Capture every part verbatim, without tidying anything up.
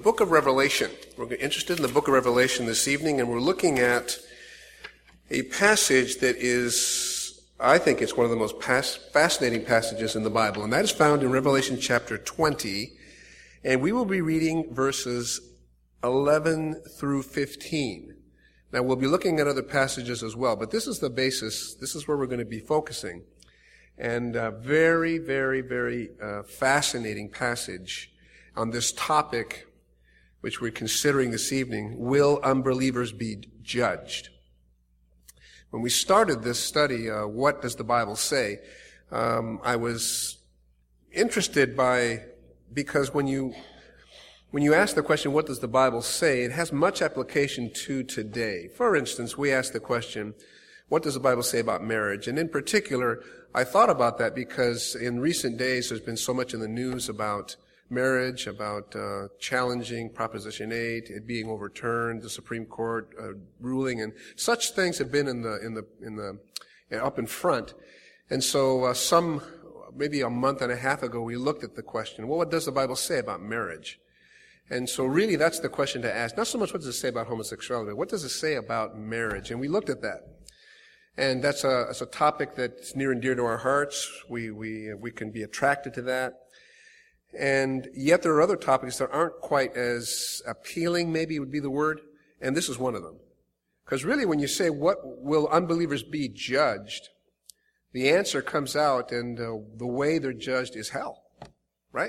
book of Revelation. We're interested in the book of Revelation this evening, and we're looking at a passage that is, I think it's one of the most pas- fascinating passages in the Bible, and that is found in Revelation chapter twenty, and we will be reading verses eleven through fifteen. Now, we'll be looking at other passages as well, but this is the basis. This is where we're going to be focusing. And a very, very, very uh, fascinating passage on this topic, which we're considering this evening: will unbelievers be judged? When we started this study, uh, what does the Bible say? Um, I was interested by, because when you when you ask the question, what does the Bible say, it has much application to today. For instance, we ask the question, what does the Bible say about marriage? And in particular, I thought about that because in recent days there's been so much in the news about marriage, about uh, challenging Proposition eight, it being overturned, the Supreme Court uh, ruling, and such things have been in the in the in the uh, up in front. And so, uh, some maybe a month and a half ago, we looked at the question: well, what does the Bible say about marriage? And so, really, that's the question to ask. Not so much what does it say about homosexuality, but what does it say about marriage? And we looked at that. And that's a, that's a topic that's near and dear to our hearts. We, we, we can be attracted to that. And yet there are other topics that aren't quite as appealing, maybe would be the word. And this is one of them. Because really when you say, what will unbelievers be judged? The answer comes out, and uh, the way they're judged is hell. Right?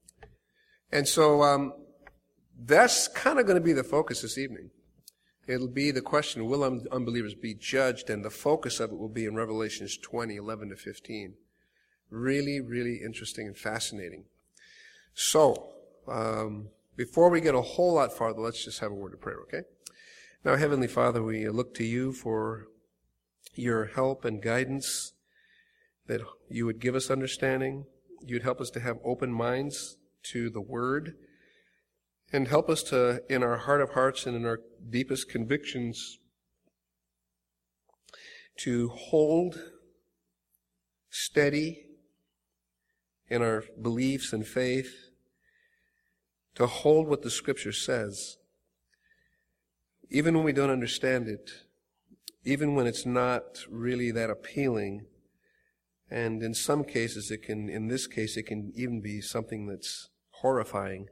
And so, um, that's kind of going to be the focus this evening. It'll be the question, will un- unbelievers be judged? And the focus of it will be in Revelations twenty, eleven to fifteen. Really, really interesting and fascinating. So, um, before we get a whole lot farther, let's just have a word of prayer, okay? Now, Heavenly Father, we look to you for your help and guidance, that you would give us understanding, you'd help us to have open minds to the Word, and help us to, in our heart of hearts and in our deepest convictions, to hold steady in our beliefs and faith, to hold what the Scripture says, even when we don't understand it, even when it's not really that appealing, and in some cases it can, in this case, it can even be something that's horrifying.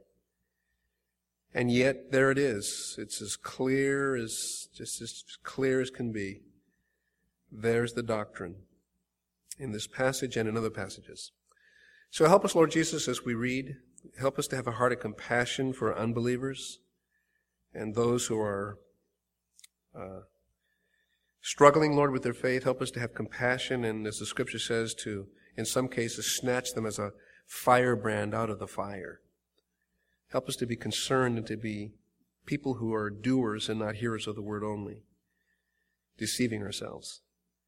And yet, there it is. It's as clear as, just as clear as can be. There's the doctrine in this passage and in other passages. So help us, Lord Jesus, as we read. Help us to have a heart of compassion for unbelievers and those who are uh, struggling, Lord, with their faith. Help us to have compassion and, as the Scripture says, to, in some cases, snatch them as a firebrand out of the fire. Help us to be concerned and to be people who are doers and not hearers of the word only, deceiving ourselves.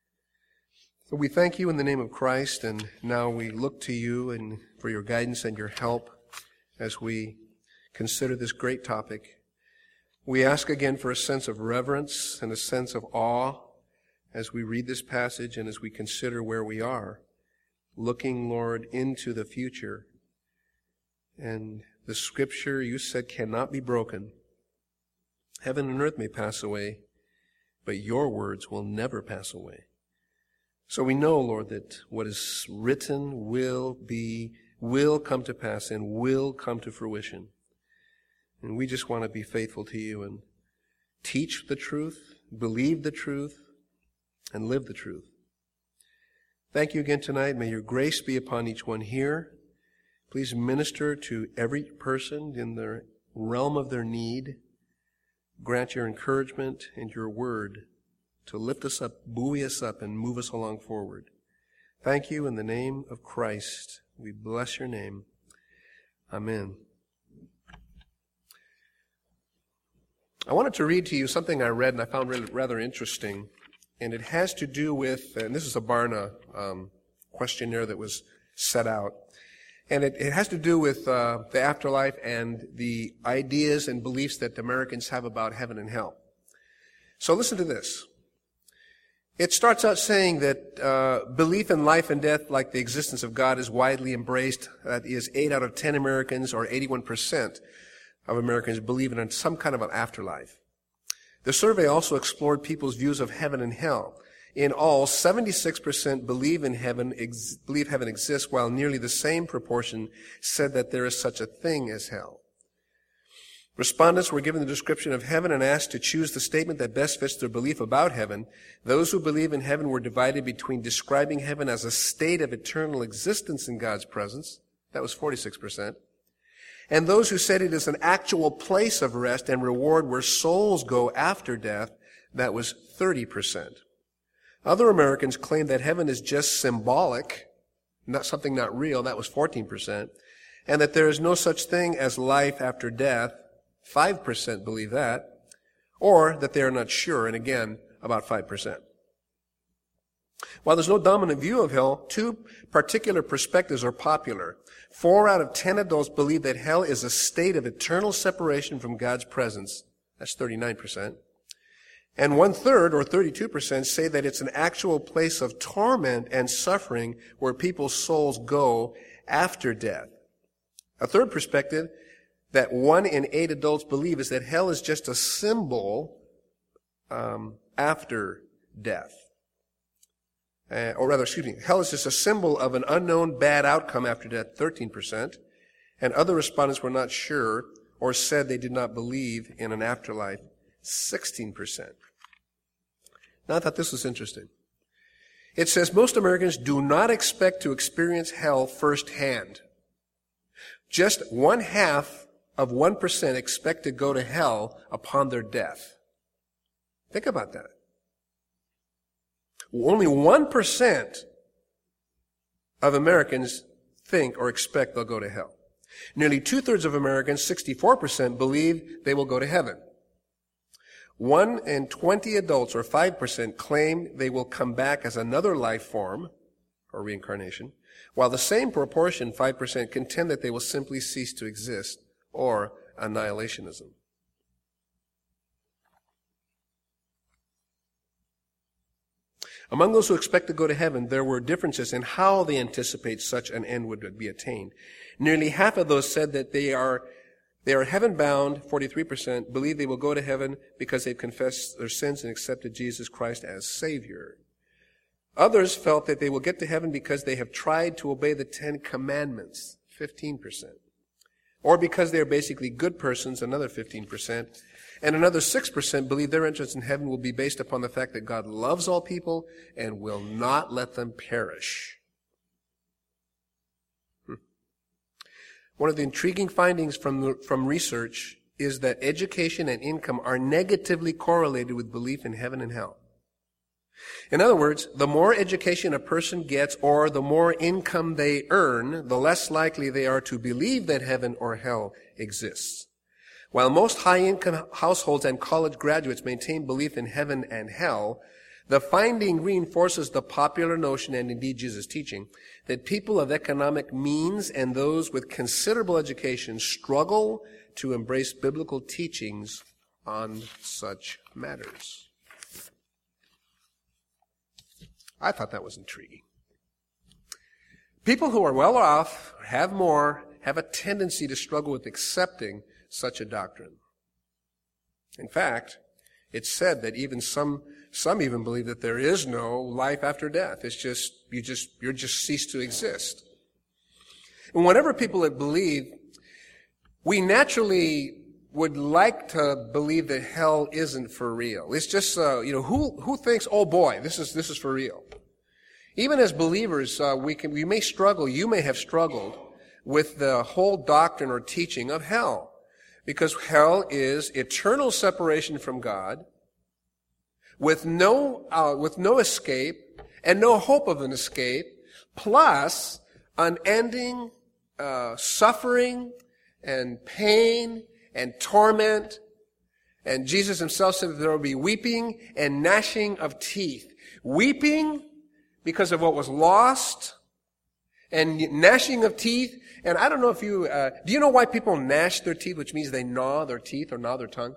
So we thank you in the name of Christ, and now we look to you and for your guidance and your help as we consider this great topic. We ask again for a sense of reverence and a sense of awe as we read this passage and as we consider where we are, looking, Lord, into the future. And the Scripture, you said, cannot be broken. Heaven and earth may pass away, but your words will never pass away. So we know, Lord, that what is written will be, will come to pass and will come to fruition. And we just want to be faithful to you and teach the truth, believe the truth, and live the truth. Thank you again tonight. May your grace be upon each one here. Please minister to every person in the realm of their need. Grant your encouragement and your word to lift us up, buoy us up, and move us along forward. Thank you in the name of Christ. We bless your name. Amen. I wanted to read to you something I read and I found really rather interesting. And it has to do with, and this is a Barna um, questionnaire that was set out. And it, it has to do with uh, the afterlife and the ideas and beliefs that Americans have about heaven and hell. So listen to this. It starts out saying that uh, belief in life and death, like the existence of God, is widely embraced. That is, eight out of ten Americans, or eighty-one percent, of Americans believe in some kind of an afterlife. The survey also explored people's views of heaven and hell. In all, seventy-six percent believe in heaven, ex- believe heaven exists, while nearly the same proportion said that there is such a thing as hell. Respondents were given the description of heaven and asked to choose the statement that best fits their belief about heaven. Those who believe in heaven were divided between describing heaven as a state of eternal existence in God's presence. That was forty-six percent. And those who said it is an actual place of rest and reward where souls go after death. That was thirty percent. Other Americans claimed that heaven is just symbolic, not something not real. That was fourteen percent. And that there is no such thing as life after death. five percent believe that. Or that they are not sure, and again, about five percent. While there's no dominant view of hell, two particular perspectives are popular. Four out of ten adults believe that hell is a state of eternal separation from God's presence. That's thirty-nine percent. And one-third, or thirty-two percent, say that it's an actual place of torment and suffering where people's souls go after death. A third perspective that one in eight adults believe is that hell is just a symbol um, after death. Uh, or rather, excuse me, hell is just a symbol of an unknown bad outcome after death, thirteen percent. And other respondents were not sure or said they did not believe in an afterlife, sixteen percent. Now, I thought this was interesting. It says most Americans do not expect to experience hell firsthand. Just one half of one percent expect to go to hell upon their death. Think about that. Only one percent of Americans think or expect they'll go to hell. Nearly two-thirds of Americans, sixty-four percent, believe they will go to heaven. One in twenty adults, or five percent, claim they will come back as another life form, or reincarnation, while the same proportion, five percent, contend that they will simply cease to exist, or annihilationism. Among those who expect to go to heaven, there were differences in how they anticipate such an end would be attained. Nearly half of those said that they are they are heaven-bound, forty-three percent, believe they will go to heaven because they've confessed their sins and accepted Jesus Christ as Savior. Others felt that they will get to heaven because they have tried to obey the Ten Commandments, fifteen percent. Or because they are basically good persons, another fifteen percent. And another six percent believe their entrance in heaven will be based upon the fact that God loves all people and will not let them perish. Hmm. One of the intriguing findings from, the, from research is that education and income are negatively correlated with belief in heaven and hell. In other words, the more education a person gets or the more income they earn, the less likely they are to believe that heaven or hell exists. While most high-income households and college graduates maintain belief in heaven and hell, the finding reinforces the popular notion, and indeed Jesus' teaching, that people of economic means and those with considerable education struggle to embrace biblical teachings on such matters. I thought that was intriguing. People who are well off, have more, have a tendency to struggle with accepting such a doctrine. In fact, it's said that even some some even believe that there is no life after death. It's just you just you just cease to exist. And whenever people believe, we naturally would like to believe that hell isn't for real. It's just uh, you know who who thinks, oh boy, this is this is for real. Even as believers, uh, we can we may struggle. You may have struggled with the whole doctrine or teaching of hell. Because hell is eternal separation from God, with no uh, with no escape and no hope of an escape, plus unending uh, suffering and pain and torment. And Jesus himself said that there will be weeping and gnashing of teeth. Weeping because of what was lost, and gnashing of teeth. And I don't know if you, uh, do you know why people gnash their teeth, which means they gnaw their teeth or gnaw their tongue?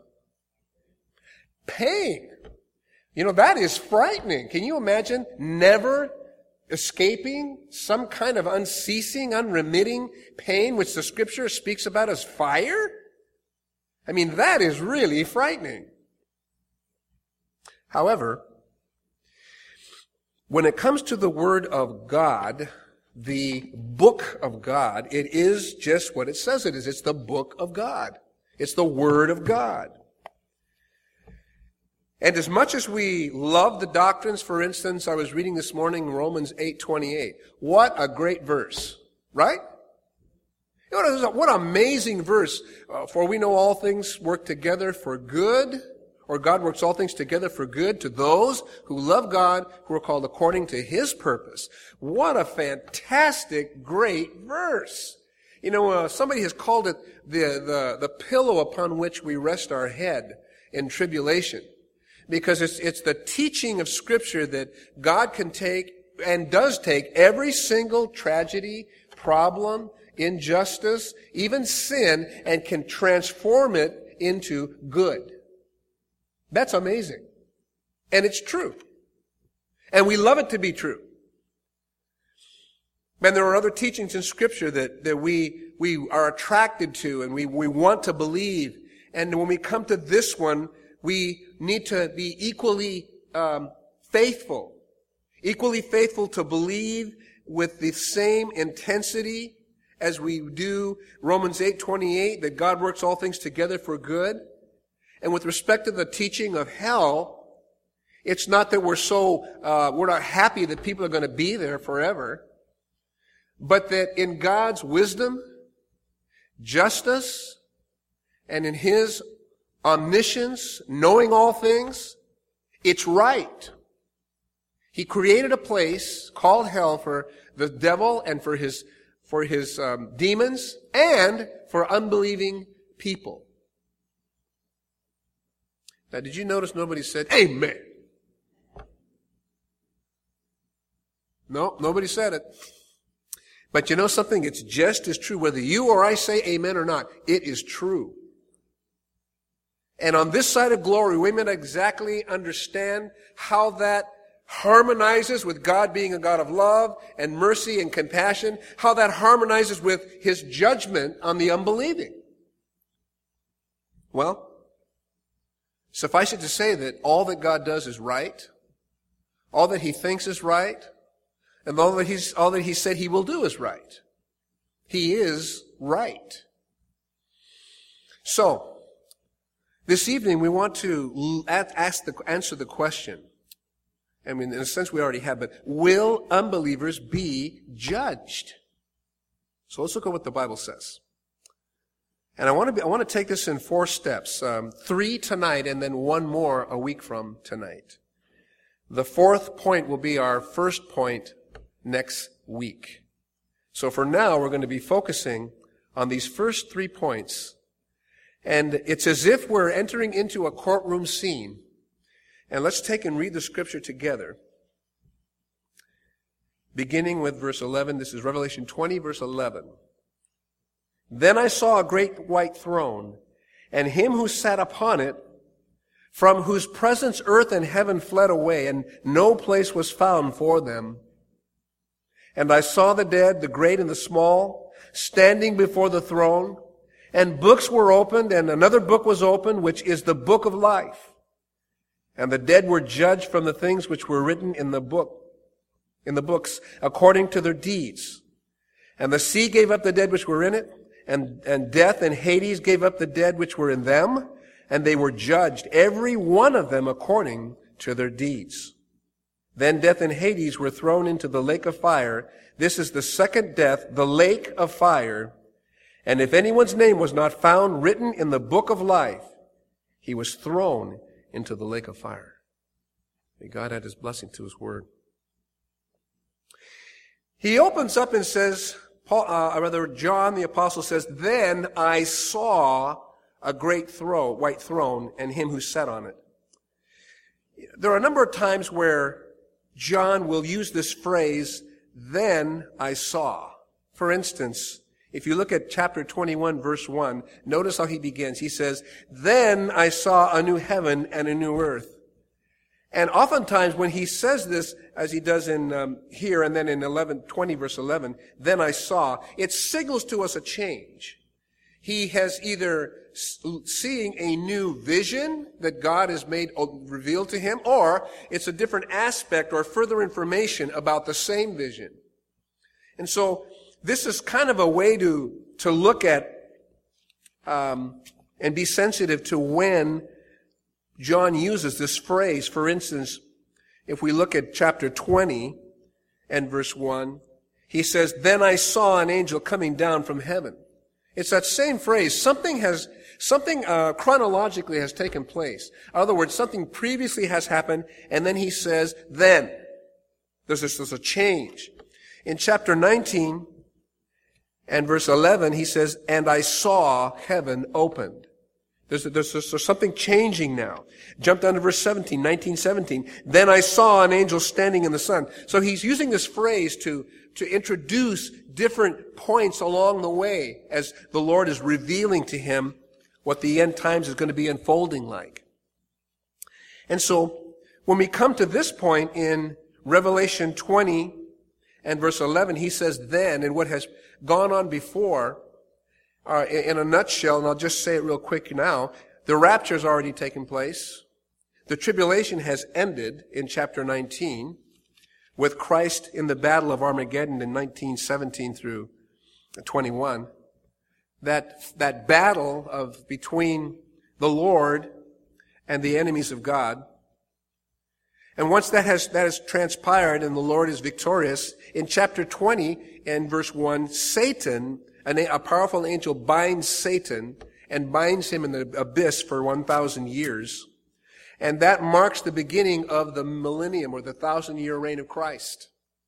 Pain. You know, that is frightening. Can you imagine never escaping some kind of unceasing, unremitting pain, which the scripture speaks about as fire? I mean, that is really frightening. However, when it comes to the Word of God, the book of God, it is just what it says it is. It's the book of God. It's the Word of God. And as much as we love the doctrines, for instance, I was reading this morning Romans eight twenty-eight. What a great verse, right? You know, what an amazing verse. Uh, for we know all things work together for good, or God works all things together for good to those who love God, who are called according to His purpose. What a fantastic, great verse. You know, uh, somebody has called it the, the, the pillow upon which we rest our head in tribulation. Because it's, it's the teaching of Scripture that God can take and does take every single tragedy, problem, injustice, even sin, and can transform it into good. That's amazing. And it's true. And we love it to be true. And there are other teachings in Scripture that, that we, we are attracted to and we, we want to believe. And when we come to this one, we need to be equally um, faithful. Equally faithful to believe with the same intensity as we do Romans eight twenty-eight, that God works all things together for good. And with respect to the teaching of hell, it's not that we're so, uh, we're not happy that people are going to be there forever, but that in God's wisdom, justice, and in His omniscience, knowing all things, it's right. He created a place called hell for the devil and for his, for his um, demons and for unbelieving people. Now, did you notice nobody said, Amen? No, nobody said it. But you know something? It's just as true. Whether you or I say amen or not, it is true. And on this side of glory, we may not exactly understand how that harmonizes with God being a God of love and mercy and compassion, how that harmonizes with His judgment on the unbelieving. Well, suffice it to say that all that God does is right, all that He thinks is right, and all that He's, all that He said He will do is right. He is right. So, this evening we want to ask the, answer the question. I mean, in a sense we already have, but will unbelievers be judged? So let's look at what the Bible says. And I want to be, I want to take this in four steps. Um, three tonight and then one more a week from tonight. The fourth point will be our first point next week. So for now, we're going to be focusing on these first three points. And it's as if we're entering into a courtroom scene. And let's take and read the Scripture together. Beginning with verse eleven. This is Revelation twenty, verse eleven. Then I saw a great white throne, and Him who sat upon it, from whose presence earth and heaven fled away, and no place was found for them. And I saw the dead, the great and the small, standing before the throne, and books were opened, and another book was opened, which is the book of life. And the dead were judged from the things which were written in the book, in the books, according to their deeds. And the sea gave up the dead which were in it, and, and death and Hades gave up the dead which were in them, and they were judged, every one of them according to their deeds. Then death and Hades were thrown into the lake of fire. This is the second death, the lake of fire. And if anyone's name was not found written in the book of life, he was thrown into the lake of fire. May God add His blessing to His word. He opens up and says, Paul, uh, rather John the apostle says, then I saw a great throne, white throne, and Him who sat on it. There are a number of times where John will use this phrase, then I saw. For instance, if you look at chapter twenty-one, verse one, notice how he begins. He says, then I saw a new heaven and a new earth. And oftentimes when he says this, as he does in um, here and then in eleven twenty, verse eleven, then I saw, it signals to us a change. He has either seeing a new vision that God has made revealed to him, or it's a different aspect or further information about the same vision. And so this is kind of a way to to look at um, and be sensitive to when John uses this phrase. For instance, if we look at chapter twenty and verse one, he says, "Then I saw an angel coming down from heaven." It's that same phrase. Something has, something uh, chronologically has taken place. In other words, something previously has happened, and then he says, then. There's, this, there's a change. In chapter nineteen and verse eleven, he says, "And I saw heaven opened." There's, there's, there's something changing now. Jump down to verse seventeen, nineteen seventeen. "Then I saw an angel standing in the sun." So he's using this phrase to, to introduce different points along the way as the Lord is revealing to him what the end times is going to be unfolding like. And so when we come to this point in Revelation twenty and verse eleven, he says, "Then," and what has gone on before, uh, in a nutshell, and I'll just say it real quick now, the rapture has already taken place. The tribulation has ended in chapter nineteen with Christ in the battle of Armageddon in nineteen seventeen through twenty-one. That, that battle of between the Lord and the enemies of God. And once that has, that has transpired and the Lord is victorious, in chapter twenty and verse one, Satan, an, a powerful angel binds Satan and binds him in the abyss for one thousand years. And that marks the beginning of the millennium, or the thousand-year reign of Christ.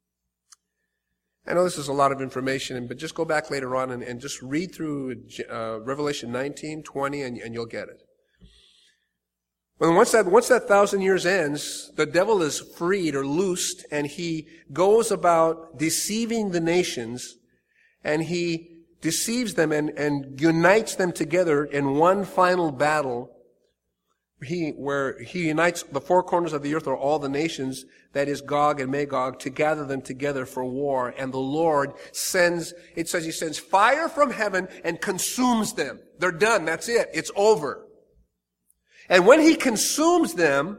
I know this is a lot of information, but just go back later on and, and just read through uh, Revelation nineteen, twenty, and, and you'll get it. Well, once that, once that thousand years ends, the devil is freed or loosed, and he goes about deceiving the nations, and he deceives them and, and unites them together in one final battle. He, where he unites the four corners of the earth, or all the nations, that is Gog and Magog, to gather them together for war. And the Lord sends, it says he sends fire from heaven and consumes them. They're done. That's it. It's over. And when he consumes them,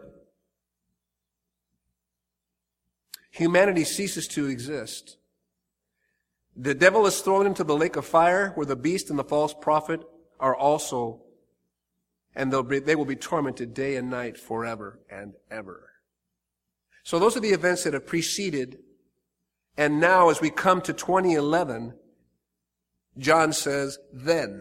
humanity ceases to exist. The devil is thrown into the lake of fire, where the beast and the false prophet are also, and they'll be, they will be tormented day and night forever and ever. So those are the events that have preceded. And now as we come to twenty eleven, John says, then.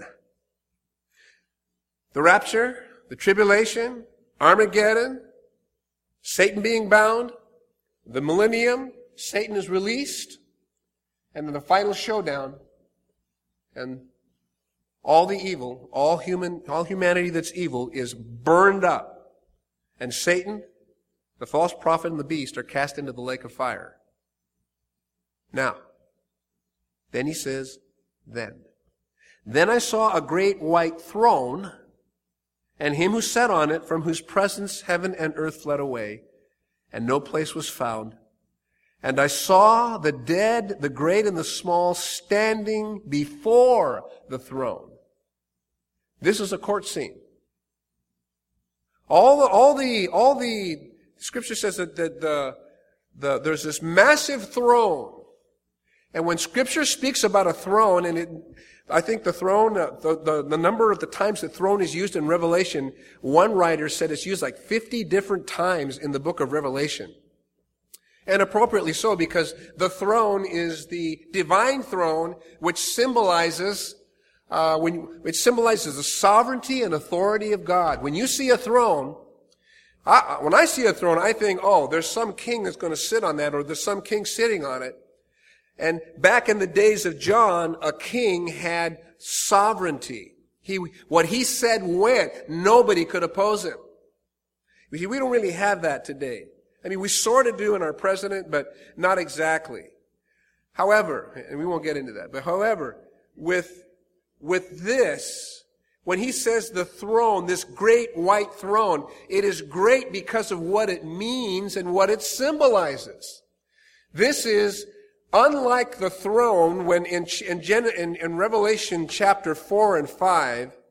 The rapture, the tribulation, Armageddon, Satan being bound, the millennium, Satan is released, and then the final showdown, and all the evil, all human, all humanity that's evil is burned up. And Satan, the false prophet, and the beast are cast into the lake of fire. Now, then he says, then. Then I saw a great white throne, and him who sat on it, from whose presence heaven and earth fled away, and no place was found. And I saw the dead, the great and the small, standing before the throne. This is a court scene. All the, all the, all the, Scripture says that the, the, the, there's this massive throne. And when Scripture speaks about a throne, and it, I think the throne, uh, the, the, the number of the times the throne is used in Revelation, one writer said it's used like fifty different times in the book of Revelation. And appropriately so, because the throne is the divine throne, which symbolizes Uh, when it symbolizes the sovereignty and authority of God. When you see a throne, I, when I see a throne, I think, oh, there's some king that's going to sit on that, or there's some king sitting on it. And back in the days of John, a king had sovereignty. He, what he said went. Nobody could oppose him. You see, we don't really have that today. I mean, we sort of do in our president, but not exactly. However, and we won't get into that, but however, with With this, when he says the throne, this great white throne, it is great because of what it means and what it symbolizes. This is unlike the throne when in, in, in, in Revelation chapter four and five,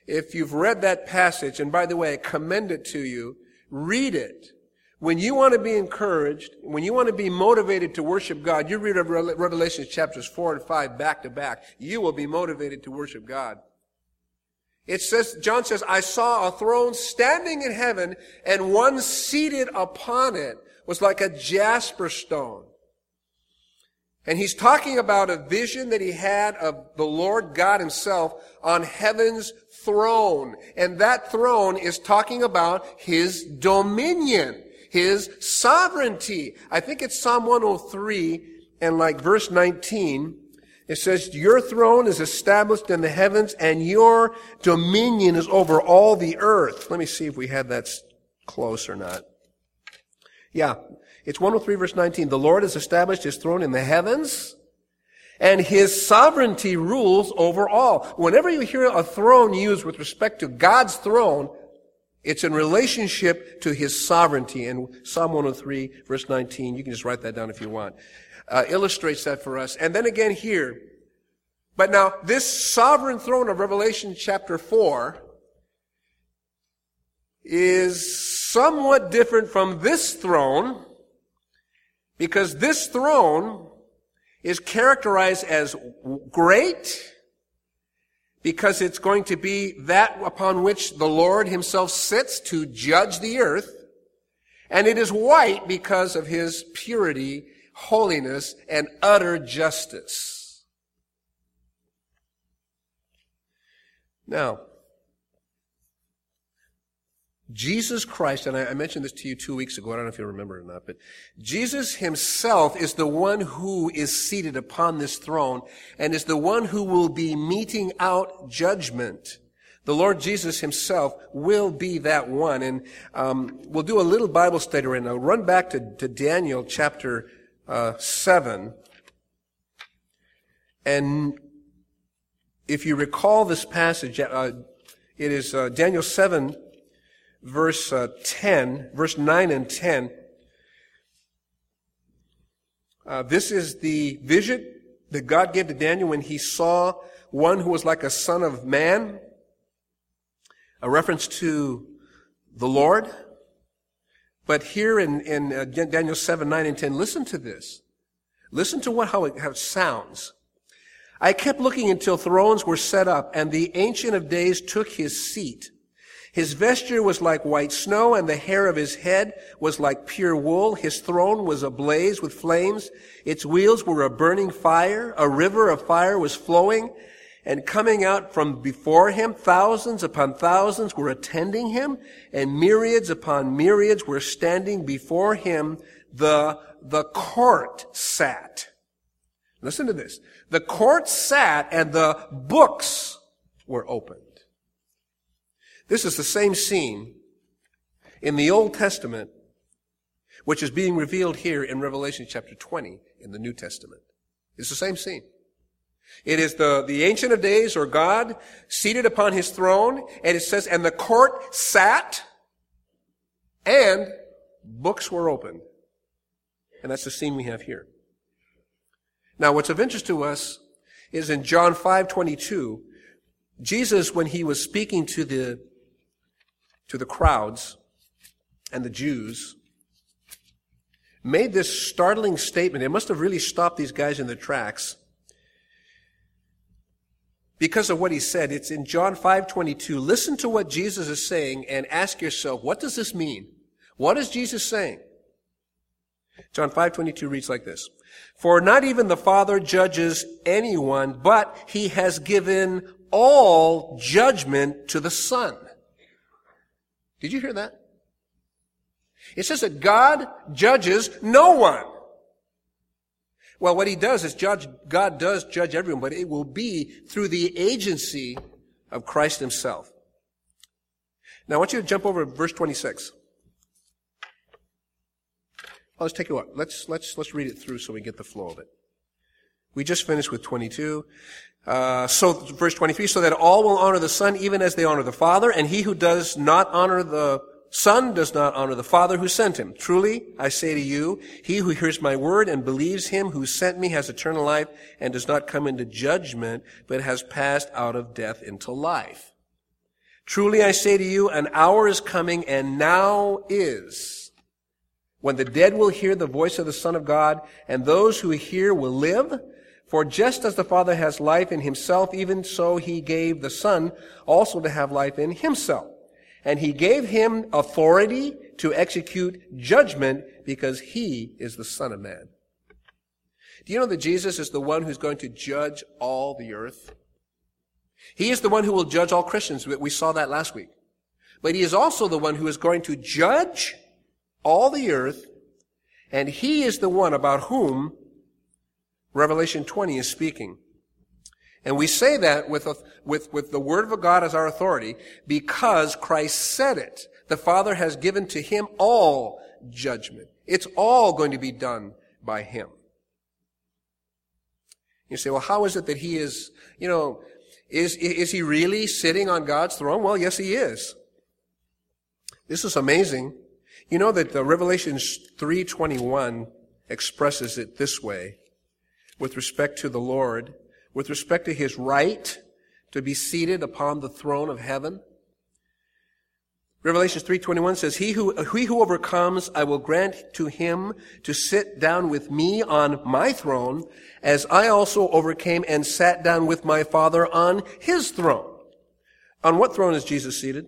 If you've read that passage, and by the way, I commend it to you, read it. When you want to be encouraged, when you want to be motivated to worship God, you read Revelation chapters four and five back to back, you will be motivated to worship God. It says, John says, I saw a throne standing in heaven, and one seated upon it was like a jasper stone. And he's talking about a vision that he had of the Lord God himself on heaven's throne. And that throne is talking about his dominion, his sovereignty. I think it's Psalm one oh three and like verse nineteen. It says, your throne is established in the heavens and your dominion is over all the earth. Let me see if we had that close or not. Yeah. It's one oh three verse nineteen. The Lord has established his throne in the heavens, and his sovereignty rules over all. Whenever you hear a throne used with respect to God's throne, it's in relationship to his sovereignty. And Psalm one oh three verse nineteen, you can just write that down if you want, uh, illustrates that for us. And then again here, but now this sovereign throne of Revelation chapter four is somewhat different from this throne, because this throne is characterized as great, because it's going to be that upon which the Lord himself sits to judge the earth. And it is white because of his purity, holiness, and utter justice. Now, Jesus Christ, and I mentioned this to you two weeks ago, I don't know if you remember or not, but Jesus himself is the one who is seated upon this throne and is the one who will be meting out judgment. The Lord Jesus himself will be that one. And um, we'll do a little Bible study right now. Run back to, to Daniel chapter uh, seven. And if you recall this passage, uh, it is uh, Daniel seven, verse uh, ten, verse nine and ten. Uh, this is the vision that God gave to Daniel when he saw one who was like a son of man, a reference to the Lord. But here in, in uh, Daniel seven, nine and ten, listen to this. Listen to what how it, how it sounds. I kept looking until thrones were set up, and the Ancient of Days took his seat. His vesture was like white snow, and the hair of his head was like pure wool. His throne was ablaze with flames. Its wheels were a burning fire. A river of fire was flowing, and coming out from before him, thousands upon thousands were attending him, and myriads upon myriads were standing before him. The, the court sat. Listen to this. The court sat, and the books were opened. This is the same scene in the Old Testament, which is being revealed here in Revelation chapter twenty in the New Testament. It's the same scene. It is the, the Ancient of Days, or God, seated upon his throne, and it says, and the court sat, and books were opened. And that's the scene we have here. Now, what's of interest to us is in John five twenty-two, Jesus, when he was speaking to the to the crowds and the Jews, made this startling statement. It must have really stopped these guys in their tracks because of what he said. It's in John five twenty-two. Listen to what Jesus is saying and ask yourself, what does this mean? What is Jesus saying? John five twenty-two reads like this. For not even the Father judges anyone, but he has given all judgment to the Son. Did you hear that? It says that God judges no one. Well, what he does is judge, God does judge everyone, but it will be through the agency of Christ himself. Now I want you to jump over to verse twenty-six. Well, let's take a look. Let's, let's, let's read it through so we get the flow of it. We just finished with twenty-two. Uh, so, verse twenty-three, so that all will honor the Son even as they honor the Father, and he who does not honor the Son does not honor the Father who sent him. Truly, I say to you, he who hears my word and believes him who sent me has eternal life and does not come into judgment, but has passed out of death into life. Truly I say to you, an hour is coming, and now is, when the dead will hear the voice of the Son of God, and those who hear will live. For just as the Father has life in himself, even so he gave the Son also to have life in himself. And he gave him authority to execute judgment, because he is the Son of Man. Do you know that Jesus is the one who's going to judge all the earth? He is the one who will judge all Christians. We saw that last week. But he is also the one who is going to judge all the earth, and he is the one about whom Revelation twenty is speaking. And we say that with, a, with, with the Word of God as our authority because Christ said it. The Father has given to him all judgment. It's all going to be done by him. You say, well, how is it that he is, you know, is, is he really sitting on God's throne? Well, yes, he is. This is amazing. You know that the Revelation three twenty-one expresses it this way with respect to the Lord, with respect to his right to be seated upon the throne of heaven. Revelation three twenty-one says, He who, he who overcomes, I will grant to him to sit down with me on my throne, as I also overcame and sat down with my Father on his throne. On what throne is Jesus seated?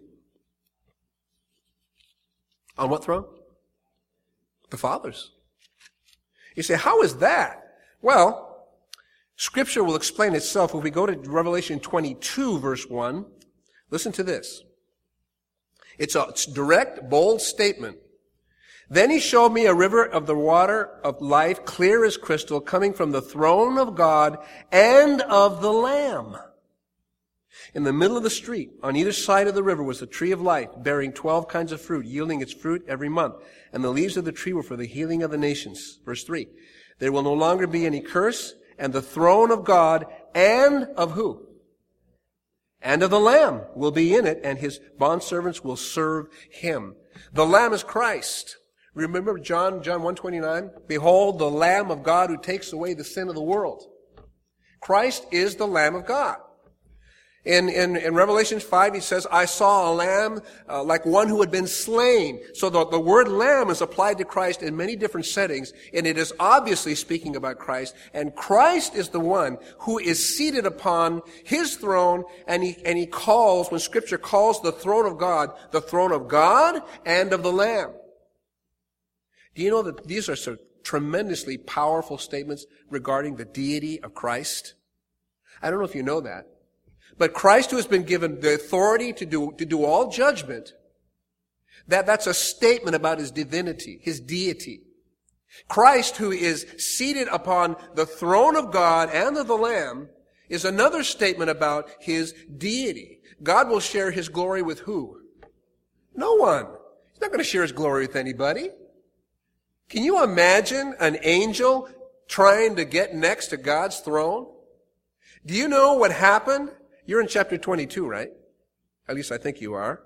On what throne? The Father's. You say, how is that? Well, Scripture will explain itself. If we go to Revelation twenty-two, verse one, listen to this. It's a direct, bold statement. Then he showed me a river of the water of life, clear as crystal, coming from the throne of God and of the Lamb. In the middle of the street, on either side of the river, was the tree of life, bearing twelve kinds of fruit, yielding its fruit every month. And the leaves of the tree were for the healing of the nations. Verse three. There will no longer be any curse, and the throne of God and of who? And of the Lamb will be in it, and his bondservants will serve him. The Lamb is Christ. Remember John, John one twenty-nine? Behold, the Lamb of God who takes away the sin of the world. Christ is the Lamb of God. In, in, in Revelation five, he says, I saw a lamb uh, like one who had been slain. So the, the word lamb is applied to Christ in many different settings, and it is obviously speaking about Christ. And Christ is the one who is seated upon his throne, and he, and he calls, when Scripture calls the throne of God, the throne of God and of the Lamb. Do you know that these are so tremendously powerful statements regarding the deity of Christ? I don't know if you know that. But Christ, who has been given the authority to do, to do all judgment, that, that's a statement about his divinity, his deity. Christ, who is seated upon the throne of God and of the Lamb, is another statement about his deity. God will share his glory with who? No one. He's not going to share his glory with anybody. Can you imagine an angel trying to get next to God's throne? Do you know what happened? You're in chapter twenty-two, right? At least I think you are.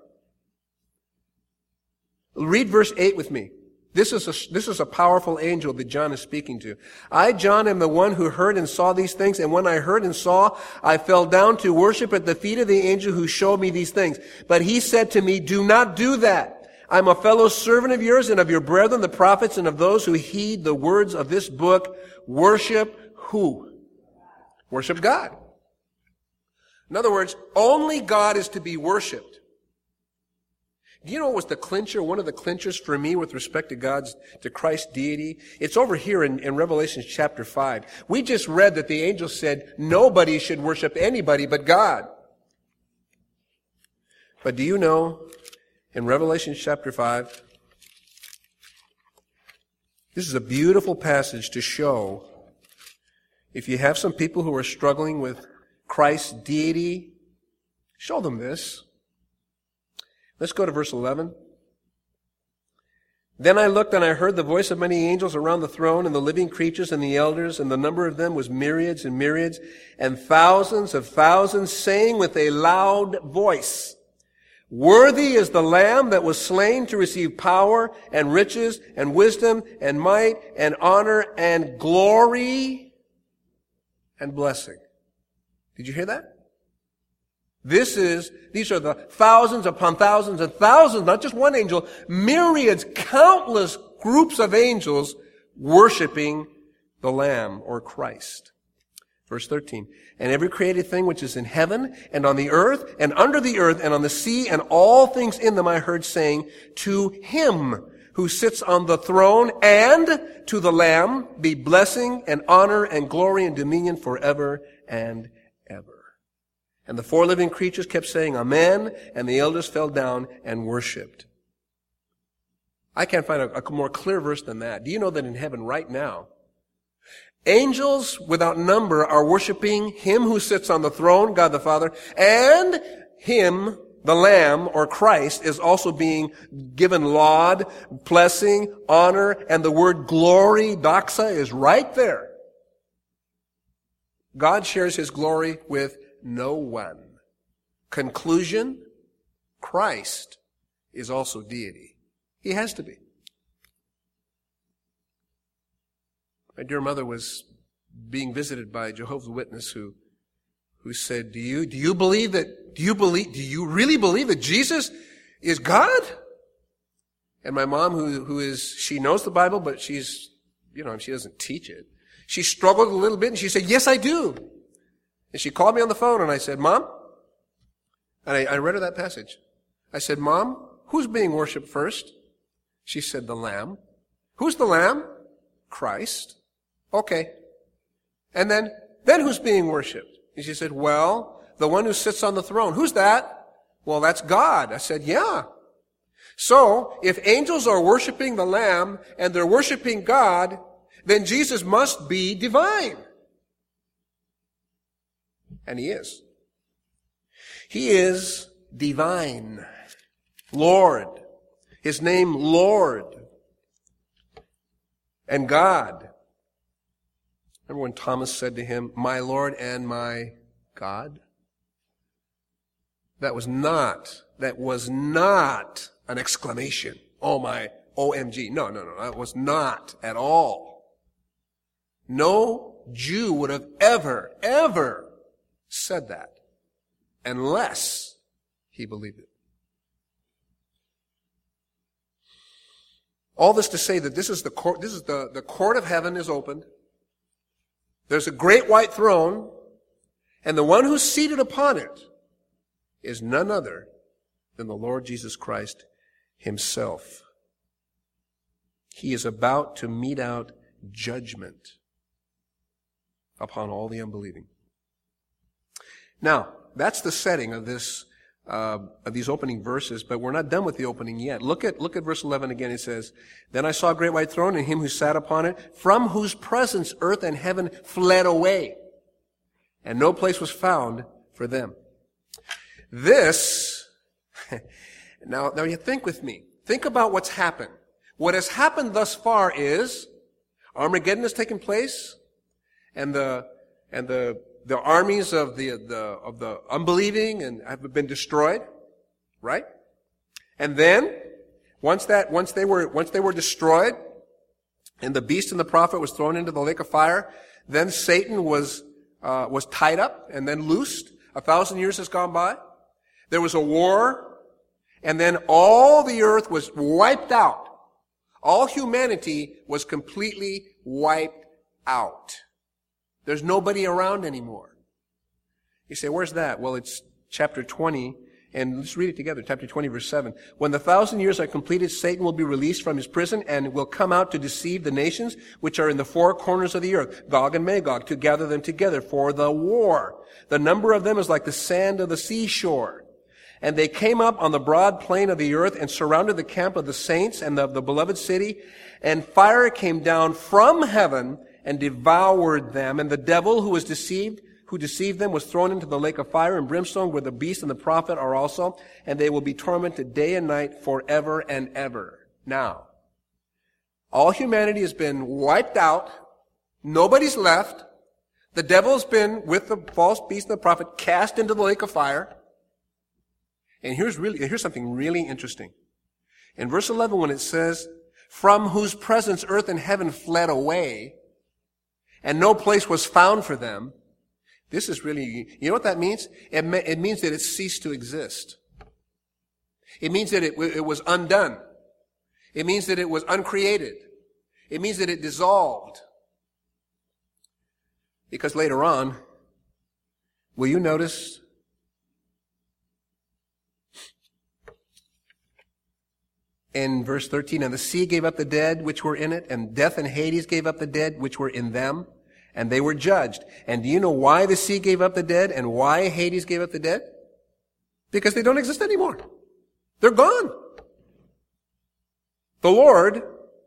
Read verse eight with me. This is a, this is a powerful angel that John is speaking to. I, John, am the one who heard and saw these things, and when I heard and saw, I fell down to worship at the feet of the angel who showed me these things. But he said to me, do not do that. I'm a fellow servant of yours and of your brethren, the prophets, and of those who heed the words of this book. Worship who? Worship God. In other words, only God is to be worshipped. Do you know what was the clincher, one of the clinchers for me with respect to God's, to Christ's deity? It's over here in, in Revelation chapter five. We just read that the angel said nobody should worship anybody but God. But do you know, in Revelation chapter five, this is a beautiful passage to show, if you have some people who are struggling with Christ's deity, show them this. Let's go to verse eleven. Then I looked and I heard the voice of many angels around the throne and the living creatures and the elders, and the number of them was myriads and myriads and thousands of thousands, saying with a loud voice, worthy is the Lamb that was slain to receive power and riches and wisdom and might and honor and glory and blessing. Did you hear that? This is, these are the thousands upon thousands and thousands, not just one angel, myriads, countless groups of angels worshiping the Lamb or Christ. Verse thirteen, and every created thing which is in heaven and on the earth and under the earth and on the sea and all things in them I heard saying, to him who sits on the throne and to the Lamb be blessing and honor and glory and dominion forever and ever. And the four living creatures kept saying, Amen, and the elders fell down and worshipped. I can't find a, a more clear verse than that. Do you know that in heaven right now, angels without number are worshiping him who sits on the throne, God the Father, and him, the Lamb, or Christ, is also being given laud, blessing, honor, and the word glory, doxa, is right there. God shares his glory with no one. Conclusion, Christ is also deity. He has to be. My dear mother was being visited by a Jehovah's Witness who, who said, do you, do you believe that, do you believe, do you really believe that Jesus is God? And my mom, who, who is, she knows the Bible, but she's, you know, she doesn't teach it. She struggled a little bit and she said, yes, I do. And she called me on the phone and I said, Mom, and I, I read her that passage. I said, Mom, who's being worshiped first? She said, the Lamb. Who's the Lamb? Christ. Okay. And then, then who's being worshipped? And she said, well, the one who sits on the throne. Who's that? Well, that's God. I said, yeah. So, if angels are worshiping the Lamb and they're worshiping God, then Jesus must be divine. And he is. He is divine. Lord. His name, Lord. And God. Remember when Thomas said to him, my Lord and my God? That was not, that was not an exclamation. Oh my, O M G. No, no, no, that was not at all. No Jew would have ever, ever said that unless he believed it. All this to say that this is the court, this is the, the court of heaven is opened. There's a great white throne, and the one who's seated upon it is none other than the Lord Jesus Christ himself. He is about to mete out judgment upon all the unbelieving. Now, that's the setting of this, uh, of these opening verses, but we're not done with the opening yet. Look at, look at verse eleven again. It says, then I saw a great white throne and him who sat upon it, from whose presence earth and heaven fled away, and no place was found for them. This, now, now you think with me. Think about what's happened. What has happened thus far is Armageddon has taken place, and the, and the, the armies of the, the, of the unbelieving and have been destroyed, right? And then, once that, once they were, once they were destroyed, and the beast and the prophet was thrown into the lake of fire, then Satan was, uh, was tied up and then loosed. A thousand years has gone by. There was a war, and then all the earth was wiped out. All humanity was completely wiped out. There's nobody around anymore. You say, where's that? Well, it's chapter twenty, and let's read it together. Chapter twenty, verse seven. When the thousand years are completed, Satan will be released from his prison and will come out to deceive the nations which are in the four corners of the earth, Gog and Magog, to gather them together for the war. The number of them is like the sand of the seashore. And they came up on the broad plain of the earth and surrounded the camp of the saints and of the beloved city. And fire came down from heaven and devoured them. And the devil who was deceived, who deceived them, was thrown into the lake of fire and brimstone, where the beast and the prophet are also. And they will be tormented day and night forever and ever. Now, all humanity has been wiped out. Nobody's left. The devil's been, with the false beast and the prophet, cast into the lake of fire. And here's really, here's something really interesting. In verse eleven, when it says, from whose presence earth and heaven fled away, and no place was found for them, This is really, you know what that means? It, me, it means that it ceased to exist. It means that it, it was undone. It means that it was uncreated. It means that it dissolved. Because later on, will you notice in verse thirteen, and the sea gave up the dead which were in it, and death and Hades gave up the dead which were in them, and they were judged. And do you know why the sea gave up the dead and why Hades gave up the dead? Because they don't exist anymore. They're gone. The Lord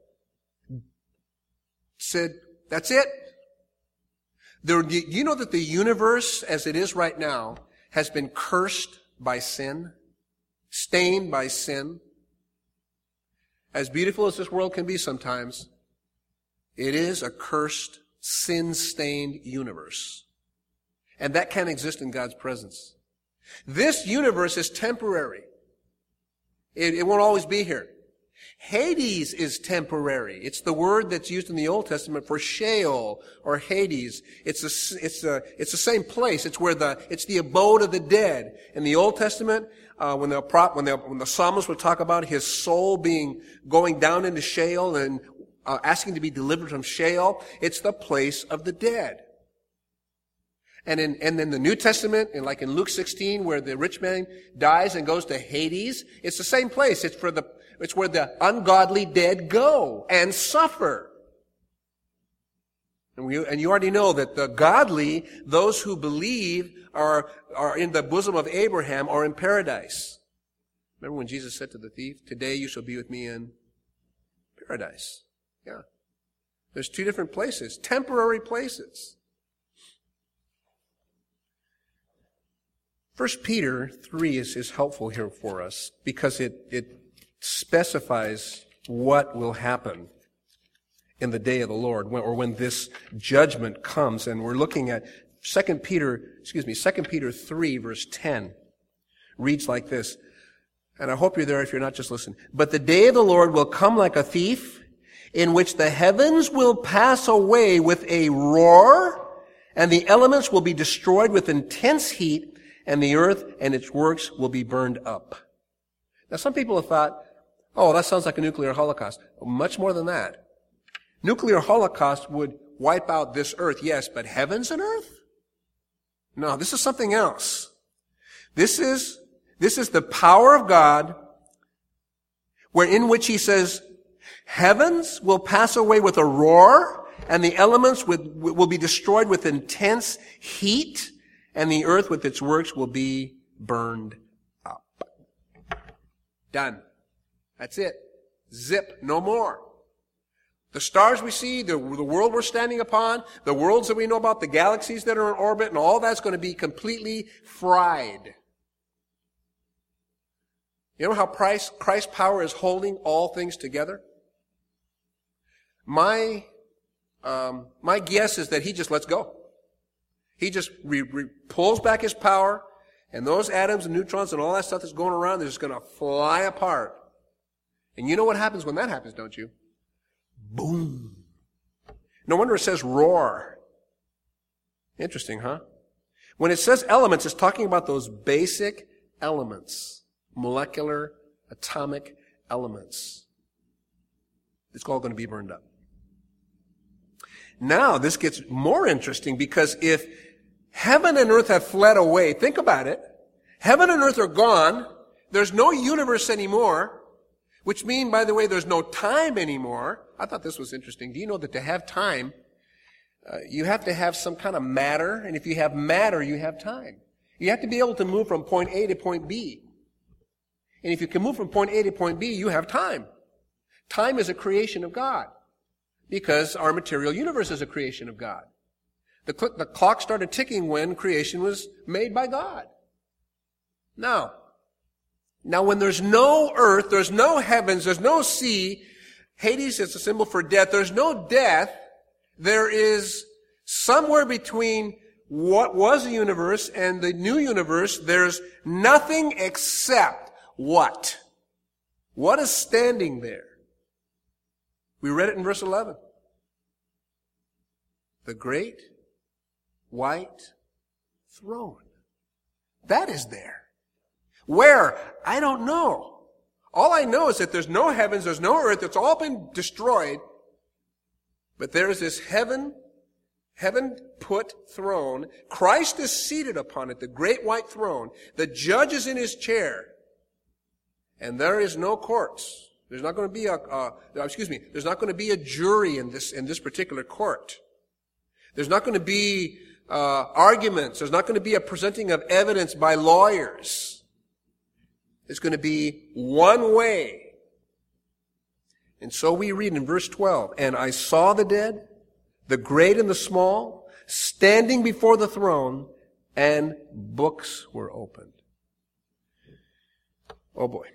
said, that's it. There, do you know that the universe as it is right now has been cursed by sin, stained by sin? As beautiful as this world can be sometimes, it is a cursed, sin-stained universe. And that can't exist in God's presence. This universe is temporary. It, it won't always be here. Hades is temporary. It's the word that's used in the Old Testament for Sheol or Hades. It's a, it's a, it's the same place. It's where the, it's the abode of the dead. In the Old Testament, uh, when the prop, when the, when the psalmist would talk about his soul being, going down into Sheol and uh, asking to be delivered from Sheol, it's the place of the dead. And in, and in the New Testament, and like in Luke sixteen, where the rich man dies and goes to Hades, it's the same place. It's for the, it's where the ungodly dead go and suffer. And, we, and you already know that the godly, those who believe, are, are in the bosom of Abraham, are in paradise. Remember when Jesus said to the thief, today you shall be with me in paradise. Yeah. There's two different places, temporary places. First Peter three is, is helpful here for us because it, it specifies what will happen in the day of the Lord, when, or when this judgment comes. And we're looking at Second Peter, excuse me, Second Peter three, verse ten, reads like this. And I hope you're there if you're not, just listen. But the day of the Lord will come like a thief, in which the heavens will pass away with a roar, and the elements will be destroyed with intense heat, and the earth and its works will be burned up. Now, some people have thought, oh, that sounds like a nuclear holocaust. Much more than that. Nuclear holocaust would wipe out this earth, yes, but heavens and earth? No, this is something else. This is, this is the power of God, where in which he says, heavens will pass away with a roar, and the elements will, will be destroyed with intense heat, and the earth with its works will be burned up. Done. That's it. Zip. No more. The stars we see, the, the world we're standing upon, the worlds that we know about, the galaxies that are in orbit, and all that's going to be completely fried. You know how Christ, Christ's power is holding all things together? My, um, my guess is that he just lets go. He just re, re, pulls back his power, and those atoms and neutrons and all that stuff that's going around, they're just going to fly apart. And you know what happens when that happens, don't you? Boom. No wonder it says roar. Interesting, huh? When it says elements, it's talking about those basic elements. Molecular, atomic elements. It's all going to be burned up. Now, this gets more interesting because if heaven and earth have fled away, think about it. Heaven and earth are gone. There's no universe anymore, which means, by the way, there's no time anymore. I thought this was interesting. Do you know that to have time, uh, you have to have some kind of matter, and if you have matter, you have time. You have to be able to move from point A to point B. And if you can move from point A to point B, you have time. Time is a creation of God. Because our material universe is a creation of God. The, cl- the clock started ticking when creation was made by God. Now, now when there's no earth, there's no heavens, there's no sea, Hades is a symbol for death, there's no death, there is somewhere between what was the universe and the new universe, there's nothing except what? What is standing there? We read it in verse eleven. The great white throne. That is there. Where? I don't know. All I know is that there's no heavens, there's no earth, it's all been destroyed. But there is this heaven, heaven put throne. Christ is seated upon it, the great white throne. The judge is in his chair. And there is no courts. There's not going to be a, uh, excuse me, there's not going to be a jury in this, in this particular court. There's not going to be, uh, arguments. There's not going to be a presenting of evidence by lawyers. It's going to be one way. And so we read in verse twelve, and I saw the dead, the great and the small, standing before the throne, and books were opened. Oh boy.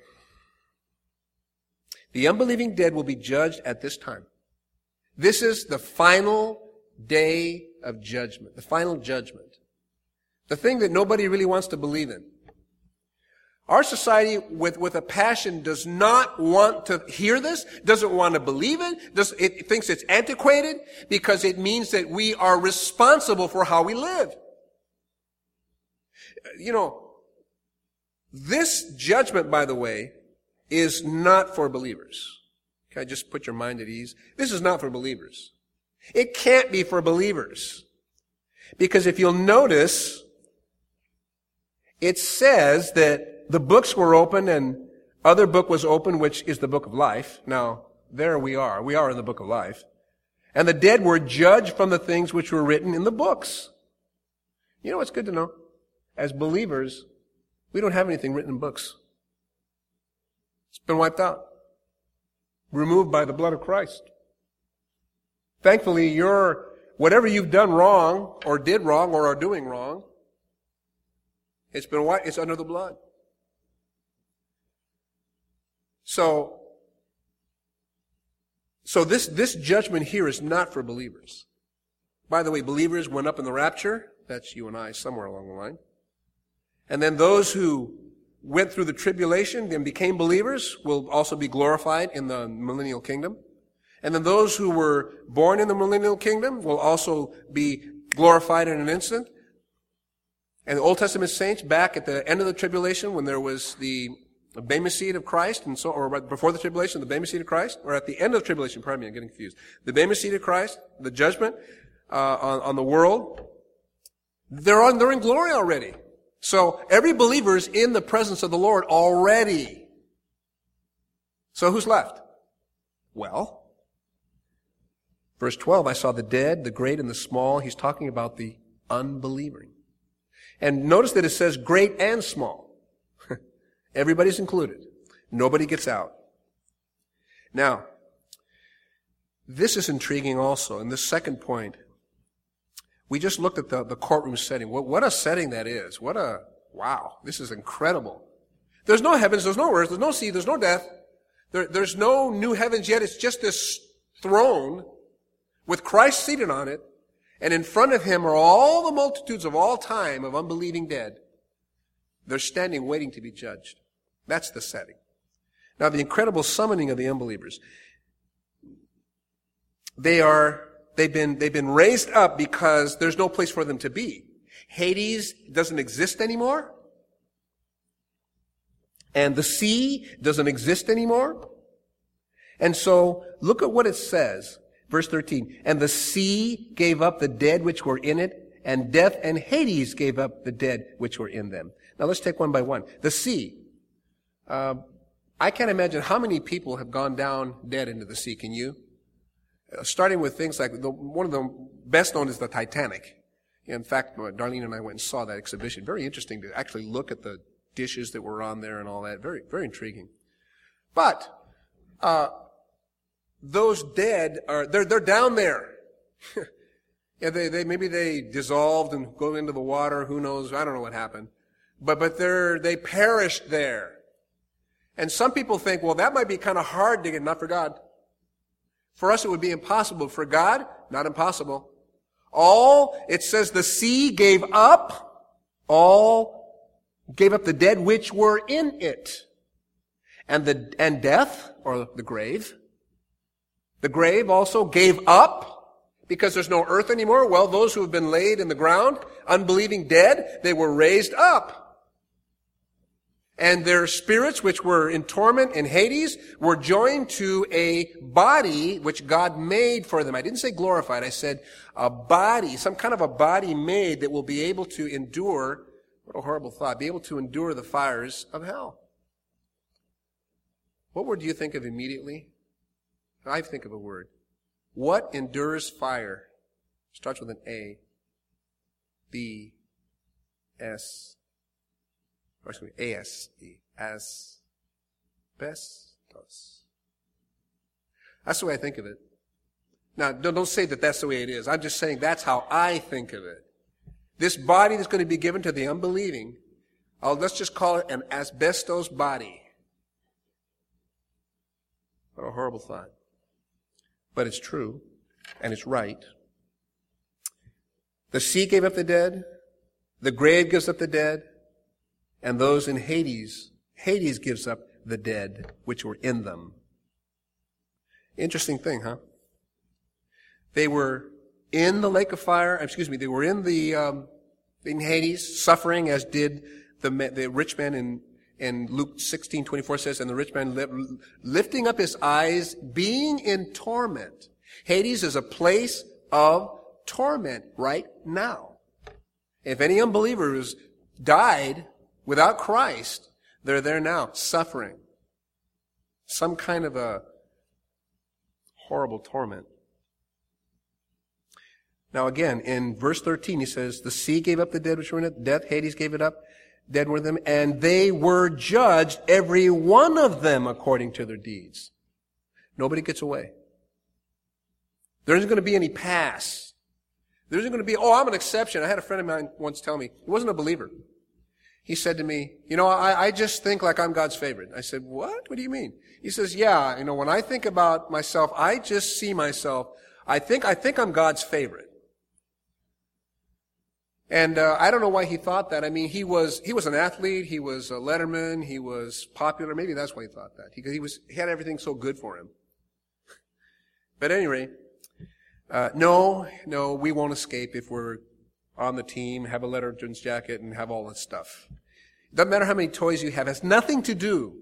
The unbelieving dead will be judged at this time. This is the final day of judgment, the final judgment. The thing that nobody really wants to believe in. Our society with, with a passion does not want to hear this, doesn't want to believe it, does, it thinks it's antiquated because it means that we are responsible for how we live. You know, this judgment, by the way, is not for believers. Can I just put your mind at ease? This is not for believers. It can't be for believers. Because if you'll notice, it says that the books were open and other book was open, which is the book of life. Now, there we are. We are in the book of life. And the dead were judged from the things which were written in the books. You know what's good to know? As believers, we don't have anything written in books. It's been wiped out. Removed by the blood of Christ. Thankfully, your, whatever you've done wrong, or did wrong, or are doing wrong, it's been wiped, it's under the blood. So, so this, this judgment here is not for believers. By the way, believers went up in the rapture. That's you and I, somewhere along the line. And then those who went through the tribulation and became believers will also be glorified in the millennial kingdom. And then those who were born in the millennial kingdom will also be glorified in an instant. And the Old Testament saints back at the end of the tribulation when there was the Bema seat of Christ, and so, or before the tribulation, the Bema seat of Christ, or at the end of the tribulation, pardon me, I'm getting confused. The Bema seat of Christ, the judgment, uh, on, on the world, they're on, they're in glory already. So every believer is in the presence of the Lord already. So who's left? Well, verse twelve, I saw the dead, the great and the small. He's talking about the unbeliever. And notice that it says great and small. Everybody's included. Nobody gets out. Now, this is intriguing also. In this second point, we just looked at the, the courtroom setting. What, what a setting that is. What a, wow, this is incredible. There's no heavens, there's no earth, there's no sea, there's no death. There, there's no new heavens yet. It's just this throne with Christ seated on it. And in front of him are all the multitudes of all time of unbelieving dead. They're standing waiting to be judged. That's the setting. Now, the incredible summoning of the unbelievers. They are, they've been, they've been raised up because there's no place for them to be. Hades doesn't exist anymore. And the sea doesn't exist anymore. And so, look at what it says. Verse thirteen, and the sea gave up the dead which were in it, and death and Hades gave up the dead which were in them. Now let's take one by one. The sea. Uh, I can't imagine how many people have gone down dead into the sea. Can you? Uh, starting with things like, the, one of the best known is the Titanic. In fact, Darlene and I went and saw that exhibition. Very interesting to actually look at the dishes that were on there and all that. Very, very intriguing. But, uh, those dead are, they're, they're down there. yeah, they, they, maybe they dissolved and go into the water. Who knows? I don't know what happened. But, but they're, they perished there. And some people think, well, that might be kind of hard to get, not for God. For us, it would be impossible. For God, not impossible. All, it says the sea gave up, all gave up the dead which were in it. And the, and death, or the grave, the grave also gave up, Because there's no earth anymore. Well, those who have been laid in the ground, unbelieving dead, they were raised up. And their spirits, which were in torment in Hades, were joined to a body which God made for them. I didn't say glorified. I said a body, some kind of a body made that will be able to endure, what a horrible thought, be able to endure the fires of hell. What word do you think of immediately? I think of a word. What endures fire? Starts with an A. B. S. Or excuse me, A S E. As. Bestos. That's the way I think of it. Now, don't, don't say that that's the way it is. I'm just saying that's how I think of it. This body that's going to be given to the unbelieving, oh, let's just call it an asbestos body. What a horrible thought. But it's true, and it's right. The sea gave up the dead, the grave gives up the dead, and those in Hades, Hades gives up the dead which were in them. Interesting thing, huh? They were in the lake of fire, excuse me, they were in the, um, in Hades, suffering as did the, the rich man in And Luke sixteen twenty-four says, and the rich man li- lifting up his eyes, being in torment. Hades is a place of torment right now. If any unbeliever has died without Christ, they're there now, suffering. Some kind of a horrible torment. Now again, in verse thirteen, he says, the sea gave up the dead which were in it, death, Hades gave it up. Dead were them, and they were judged, every one of them, according to their deeds. Nobody gets away. There isn't going to be any pass. There isn't going to be, oh, I'm an exception. I had a friend of mine once tell me, he wasn't a believer. He said to me, you know, I, I just think like I'm God's favorite. I said, what? What do you mean? He says, yeah, you know, when I think about myself, I just see myself, I think, I think I'm God's favorite. And uh, I don't know why he thought that. I mean, he was he was an athlete. He was a letterman. He was popular. Maybe that's why he thought that. He, he was he had everything so good for him. But anyway, uh, no, no, we won't escape if we're on the team, have a letterman's jacket, and have all that stuff. Doesn't matter how many toys you have. It has nothing to do.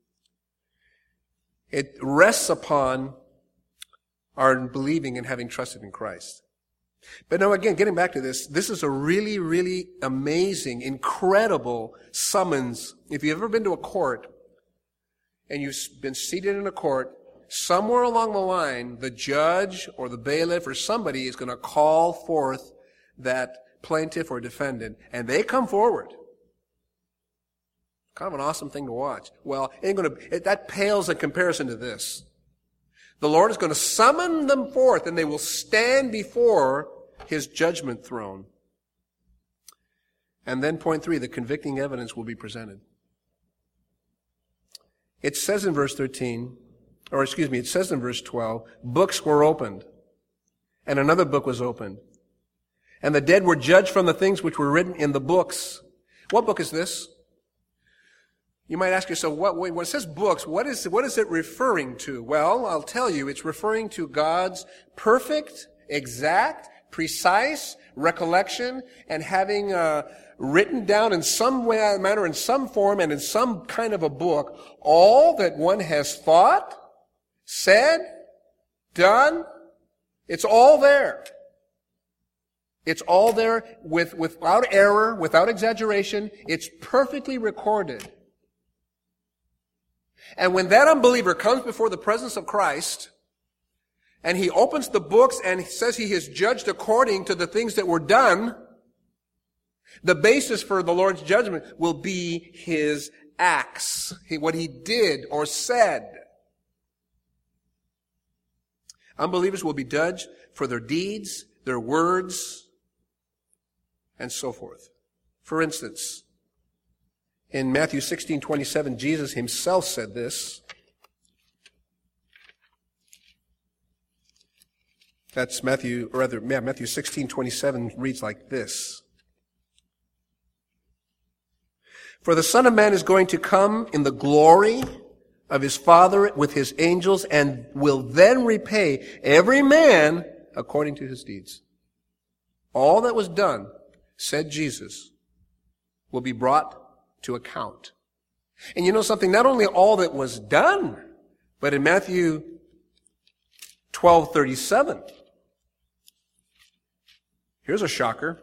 It rests upon our believing and having trusted in Christ. But now again, getting back to this, this is a really, really amazing, incredible summons. If you've ever been to a court and you've been seated in a court, somewhere along the line, the judge or the bailiff or somebody is going to call forth that plaintiff or defendant, and they come forward. Kind of an awesome thing to watch. Well, it ain't going to, it, that pales in comparison to this. The Lord is going to summon them forth, and they will stand before His judgment throne. And then point three, the convicting evidence will be presented. It says in verse thirteen, or excuse me, it says in verse twelve, books were opened, and another book was opened. And the dead were judged from the things which were written in the books. What book is this? You might ask yourself, what, when it says books, what is, what is it referring to? Well, I'll tell you, it's referring to God's perfect, exact, precise recollection and having uh, written down in some way, manner, in some form, and in some kind of a book, all that one has thought, said, done. It's all there. It's all there with, without error, without exaggeration. It's perfectly recorded. And when that unbeliever comes before the presence of Christ, and he opens the books and says he is judged according to the things that were done, the basis for the Lord's judgment will be his acts, what he did or said. Unbelievers will be judged for their deeds, their words, and so forth. For instance, in Matthew sixteen twenty-seven, Jesus himself said this. That's Matthew, or rather, yeah, Matthew sixteen twenty-seven reads like this. For the Son of Man is going to come in the glory of his Father with his angels, and will then repay every man according to his deeds. All that was done, said Jesus, will be brought to account. And you know something? Not only all that was done, but in Matthew twelve thirty-seven, here's a shocker.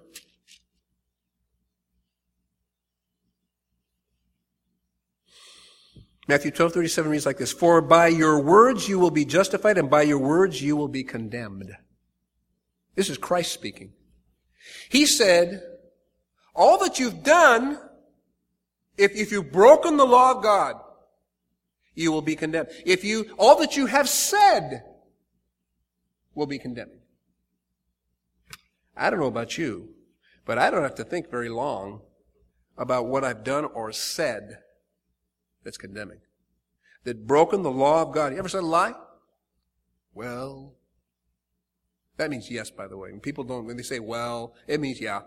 Matthew twelve thirty-seven reads like this, "For by your words you will be justified, and by your words you will be condemned." This is Christ speaking. He said, all that you've done, if, if you've broken the law of God, you will be condemned. If you, all that you have said will be condemned. I don't know about you, but I don't have to think very long about what I've done or said that's condemning. That broken the law of God. You ever said a lie? Well, that means yes, by the way. When people don't, when they say well, it means yeah.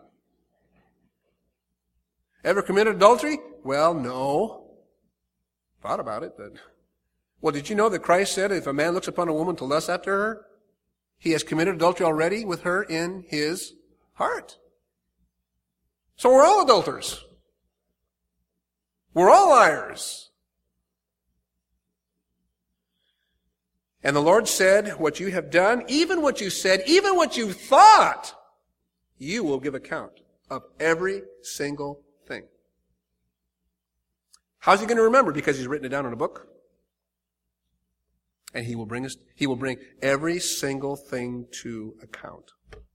Ever committed adultery? Well, no. Thought about it, but... Well, did you know that Christ said if a man looks upon a woman to lust after her, he has committed adultery already with her in his heart? So we're all adulterers. We're all liars. And the Lord said, what you have done, even what you said, even what you thought, you will give account of every single thing. How's he going to remember? Because he's written it down in a book. And he will bring us, he will bring every single thing to account.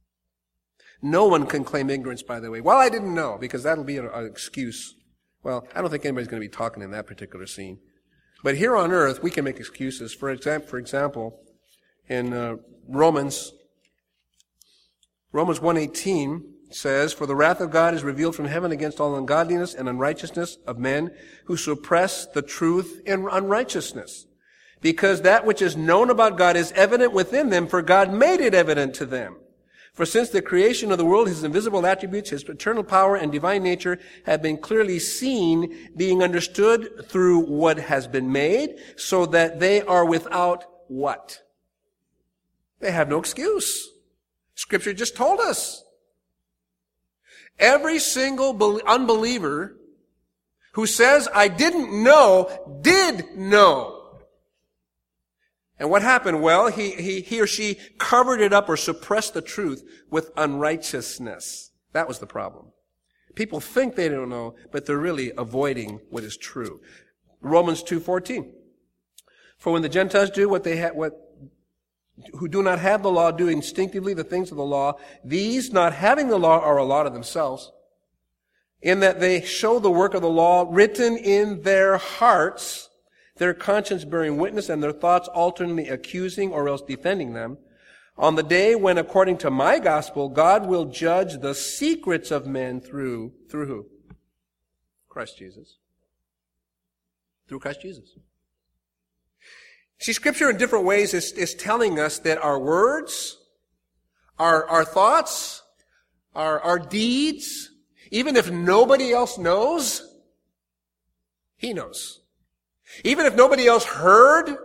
No one can claim ignorance, by the way. Well, I didn't know, because that'll be an, an excuse. Well, I don't think anybody's going to be talking in that particular scene. But here on earth, we can make excuses. For example, for example, in uh, Romans, Romans one eighteen says, "For the wrath of God is revealed from heaven against all ungodliness and unrighteousness of men who suppress the truth in unrighteousness. Because that which is known about God is evident within them, for God made it evident to them. For since the creation of the world, his invisible attributes, his eternal power and divine nature have been clearly seen, being understood through what has been made, so that they are without what? They have no excuse. Scripture just told us. Every single unbeliever who says, I didn't know, did know. And what happened? Well, he, he, he or she covered it up or suppressed the truth with unrighteousness. That was the problem. People think they don't know, but they're really avoiding what is true. Romans two fourteen. For when the Gentiles do what they have, what, who do not have the law, do instinctively the things of the law, these, not having the law, are a law to themselves, in that they show the work of the law written in their hearts, their conscience bearing witness, and their thoughts alternately accusing or else defending them, on the day when, according to my gospel, God will judge the secrets of men through, through who? Christ Jesus. Through Christ Jesus. See, Scripture in different ways is, is telling us that our words, our, our thoughts, our, our deeds, even if nobody else knows, He knows. Even if nobody else heard,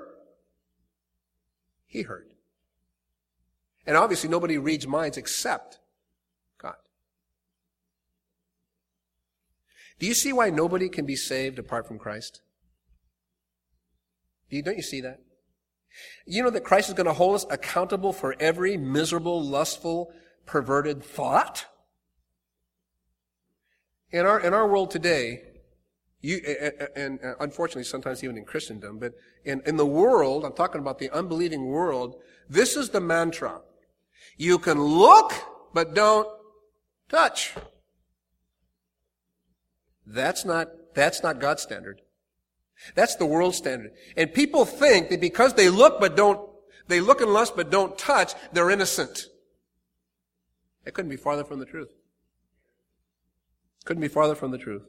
He heard. And obviously nobody reads minds except God. Do you see why nobody can be saved apart from Christ? Do you, don't you see that? You know that Christ is going to hold us accountable for every miserable, lustful, perverted thought? In our, in our world today, You, and, and unfortunately sometimes even in Christendom, but in, in the world, I'm talking about the unbelieving world, this is the mantra. You can look, but don't touch. That's not, that's not God's standard. That's the world standard. And people think that because they look but don't, they look and lust but don't touch, they're innocent. It couldn't be farther from the truth. Couldn't be farther from the truth.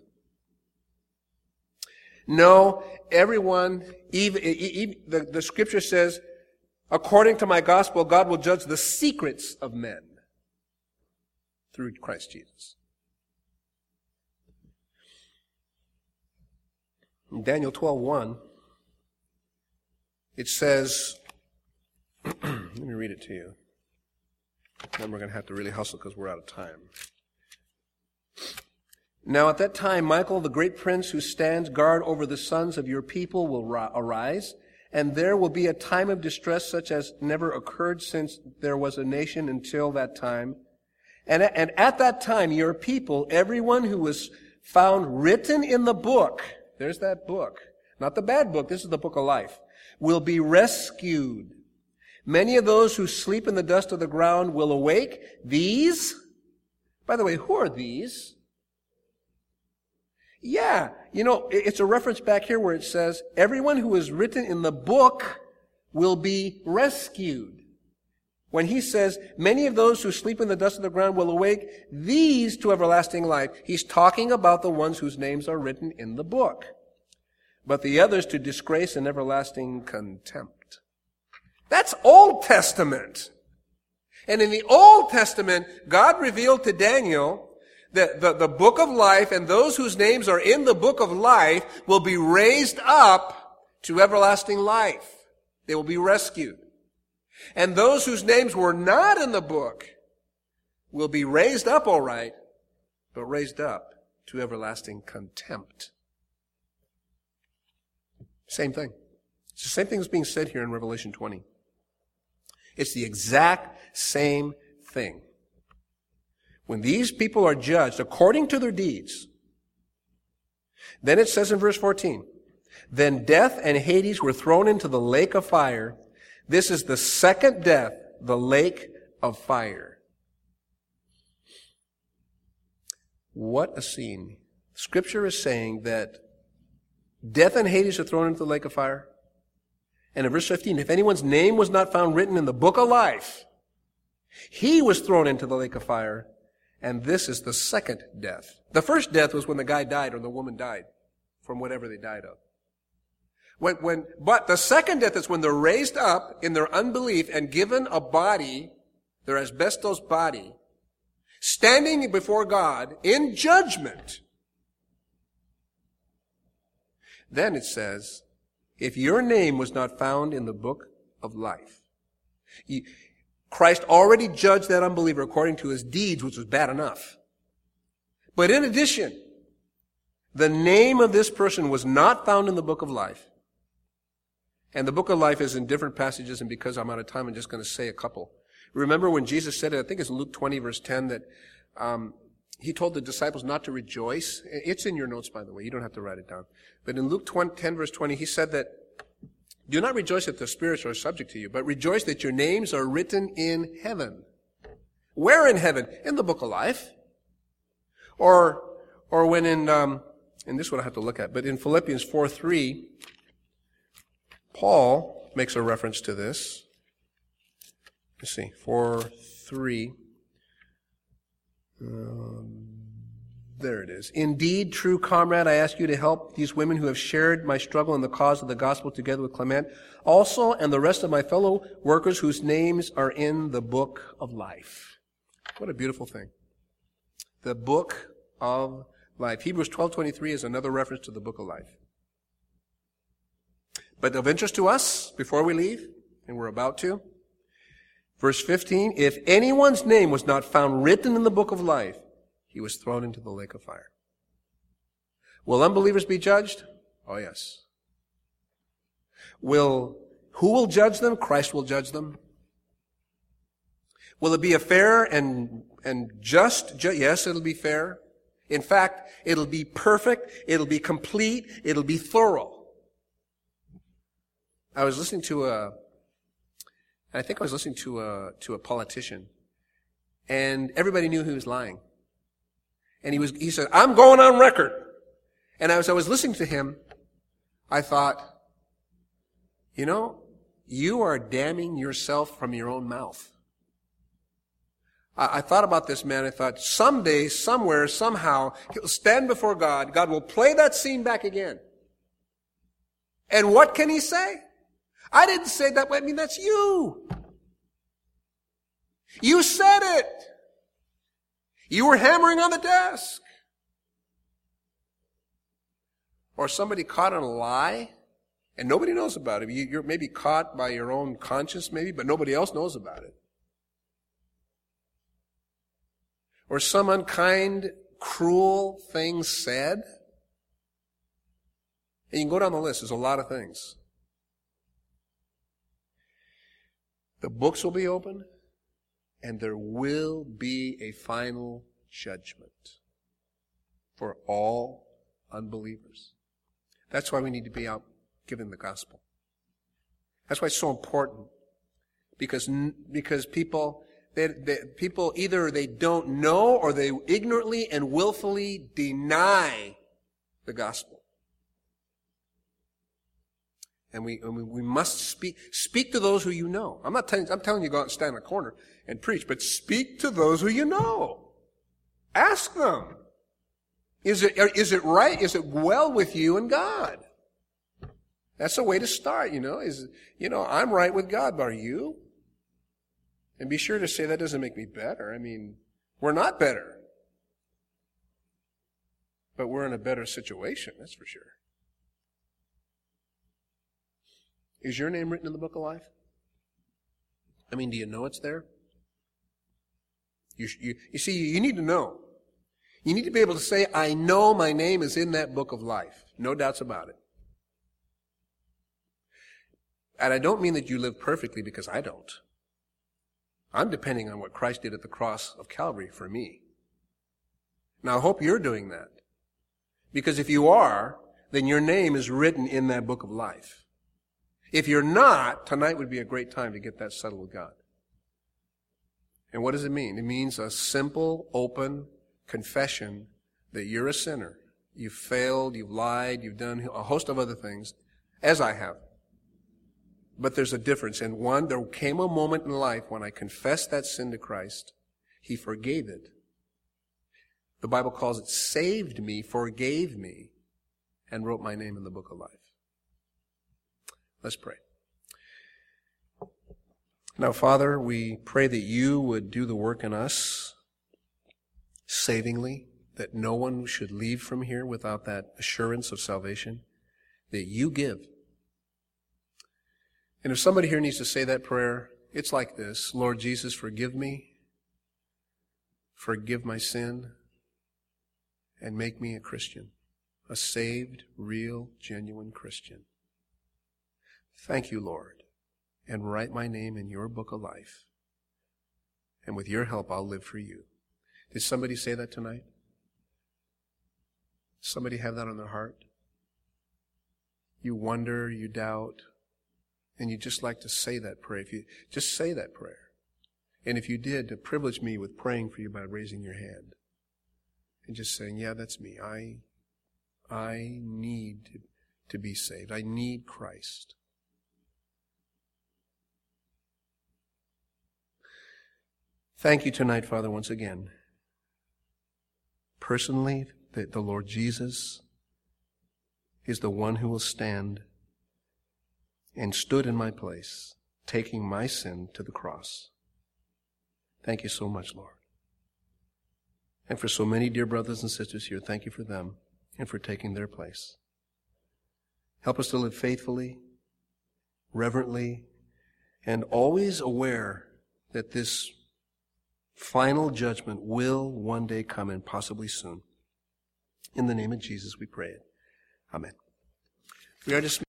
No, everyone, even, even the, the Scripture says, according to my gospel, God will judge the secrets of men through Christ Jesus. In Daniel twelve one, it says, let me read it to you. Then we're going to have to really hustle because we're out of time. Now at that time, Michael, the great prince who stands guard over the sons of your people, will ri- arise, and there will be a time of distress such as never occurred since there was a nation until that time. And, and at that time, your people, everyone who was found written in the book, there's that book, not the bad book, this is the book of life, will be rescued. Many of those who sleep in the dust of the ground will awake. These, by the way, who are these? Yeah, you know, it's a reference back here where it says, everyone who is written in the book will be rescued. When he says, many of those who sleep in the dust of the ground will awake, these to everlasting life, he's talking about the ones whose names are written in the book. But the others to disgrace and everlasting contempt. That's Old Testament. And in the Old Testament, God revealed to Daniel that the, the book of life and those whose names are in the book of life will be raised up to everlasting life. They will be rescued. And those whose names were not in the book will be raised up, all right, but raised up to everlasting contempt. Same thing. It's the same thing that's being said here in Revelation twenty. It's the exact same thing. When these people are judged according to their deeds, then it says in verse fourteen, then death and Hades were thrown into the lake of fire. This is the second death, the lake of fire. What a scene. Scripture is saying that death and Hades are thrown into the lake of fire. And in verse fifteen, if anyone's name was not found written in the book of life, he was thrown into the lake of fire. And this is the second death. The first death was when the guy died or the woman died from whatever they died of. When, when, but the second death is when they're raised up in their unbelief and given a body, their asbestos body, standing before God in judgment. Then it says, if your name was not found in the book of life, you, Christ already judged that unbeliever according to his deeds, which was bad enough. But in addition, the name of this person was not found in the book of life. And the book of life is in different passages, and because I'm out of time, I'm just going to say a couple. Remember when Jesus said it, I think it's Luke twenty, verse ten, that um, he told the disciples not to rejoice. It's in your notes, by the way. You don't have to write it down. But in Luke ten, verse twenty, he said that, do not rejoice that the spirits are subject to you, but rejoice that your names are written in heaven. Where in heaven? In the book of life. Or, or when in, um, and this one I have to look at, but in Philippians four three, Paul makes a reference to this. Let's see, four three. Um, there it is. Indeed, true comrade, I ask you to help these women who have shared my struggle in the cause of the gospel together with Clement, also and the rest of my fellow workers whose names are in the book of life. What a beautiful thing. The book of life. Hebrews twelve twenty-three is another reference to the book of life. But of interest to us, before we leave, and we're about to, verse fifteen, if anyone's name was not found written in the book of life, he was thrown into the lake of fire. Will unbelievers be judged? Oh, yes. Will, who will judge them? Christ will judge them. Will it be a fair and, and just? Ju- yes, it'll be fair. In fact, it'll be perfect. It'll be complete. It'll be thorough. I was listening to a, I think I was listening to a, to a politician, and everybody knew he was lying. And he was, he said, I'm going on record. And as I was listening to him, I thought, you know, you are damning yourself from your own mouth. I, I thought about this man. I thought, someday, somewhere, somehow, he'll stand before God. God will play that scene back again. And what can he say? I didn't say that. I mean, that's you. You said it. You were hammering on the desk. Or somebody caught on a lie, and nobody knows about it. You're maybe caught by your own conscience, maybe, but nobody else knows about it. or some unkind, cruel thing said. And you can go down the list. There's a lot of things. The books will be open, and there will be a final judgment for all unbelievers. That's why we need to be out giving the gospel. That's why it's so important. Because, because people, they, they, people either they don't know or they ignorantly and willfully deny the gospel. And we, and we must speak, speak to those who you know. I'm not telling, I'm telling you to go out and stand in a corner and preach, but speak to those who you know. Ask them. Is it, is it right? Is it well with you and God? That's a way to start, you know, is, you know, I'm right with God, but are you? And be sure to say that doesn't make me better. I mean, we're not better. But we're in a better situation, that's for sure. Is your name written in the book of life? I mean, do you know it's there? You, you, you see, you need to know. You need to be able to say, I know my name is in that book of life. No doubts about it. And I don't mean that you live perfectly, because I don't. I'm depending on what Christ did at the cross of Calvary for me. Now, I hope you're doing that. Because if you are, then your name is written in that book of life. If you're not, tonight would be a great time to get that settled with God. And what does it mean? It means a simple, open confession that you're a sinner. You've failed, you've lied, you've done a host of other things, as I have. But there's a difference. And one, there came a moment in life when I confessed that sin to Christ. He forgave it. The Bible calls it saved me, forgave me, and wrote my name in the book of life. Let's pray. Now, Father, we pray that you would do the work in us savingly, that no one should leave from here without that assurance of salvation that you give. And if somebody here needs to say that prayer, it's like this: Lord Jesus, forgive me, forgive my sin, and make me a Christian, a saved, real, genuine Christian. Thank you, Lord, and write my name in your book of life. And with your help, I'll live for you. Did somebody say that tonight? Somebody have that on their heart? You wonder, you doubt, and you just like to say that prayer. If you just say that prayer. And if you did, to privilege me with praying for you by raising your hand and just saying, yeah, that's me. I, I need to, to be saved. I need Christ. Thank you tonight, Father, once again. Personally, that the Lord Jesus is the one who will stand and stood in my place, taking my sin to the cross. Thank you so much, Lord. And for so many dear brothers and sisters here, thank you for them and for taking their place. Help us to live faithfully, reverently, and always aware that this final judgment will one day come, and possibly soon. In the name of Jesus we pray it. Amen. We are dismissed.